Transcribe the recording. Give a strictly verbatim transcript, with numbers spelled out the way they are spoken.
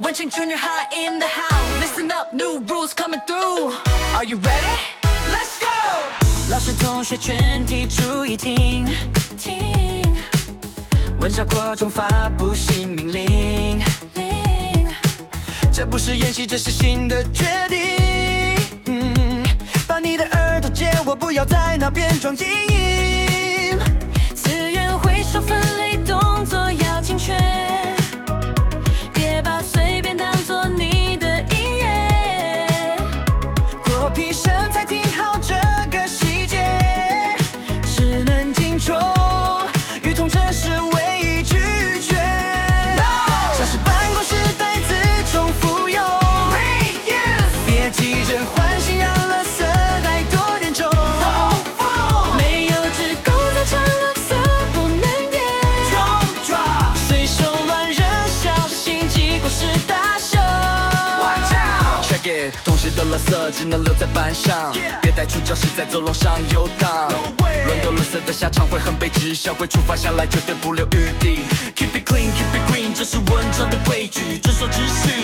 文青 Junior High in the house. Listen up, new rules coming through. Are you ready? Let's go. 老师同学全体注意听听，文效国中发布新命令，令这不是演习，这是新的决定。嗯，把你的耳朵借我，不要在那边装静音。资源回收分类动作要精确，别把随便当作你的音乐。国批生才听好这个细节，只能精忠，与同城市唯一拒绝。像是办公室袋子重复用，别急着换新，让垃圾袋多点重。没有职工在抢垃圾不能点，随手乱扔小心记过是大凶。Check it， 同学的垃圾只能留在班上，别带出教室在走廊上游荡。乱丢垃圾的下场会很悲剧，校规处罚下来绝对不留余地。Keep it clean, keep it green， 这是文章的规矩，遵守秩序。